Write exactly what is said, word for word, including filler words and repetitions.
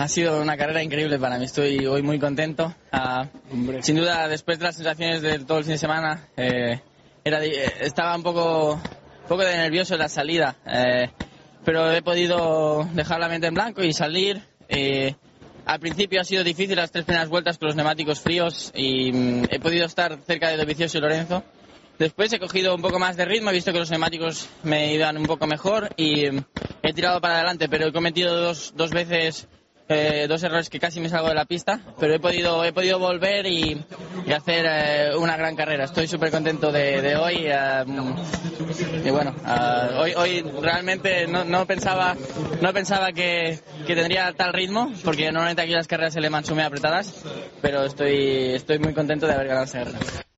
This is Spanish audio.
ha sido una carrera increíble para mí, estoy hoy muy contento. Uh, sin duda, después de las sensaciones de todo el fin de semana, eh, era, estaba un poco, un poco de nervioso en la salida, eh, pero he podido dejar la mente en blanco y salir. Eh, al principio ha sido difícil las tres primeras vueltas con los neumáticos fríos y mm, he podido estar cerca de Dovizioso y Lorenzo. Después he cogido un poco más de ritmo, he visto que los neumáticos me iban un poco mejor y mm, he tirado para adelante, pero he cometido dos, dos veces eh, dos errores que casi me salgo de la pista, pero he podido, he podido volver y, y hacer eh, una gran carrera. Estoy súper contento de, de hoy eh, y bueno, uh, hoy, hoy realmente no, no pensaba, no pensaba que, que tendría tal ritmo, porque normalmente aquí las carreras se le Mans son muy apretadas, pero estoy, estoy muy contento de haber ganado esta carrera.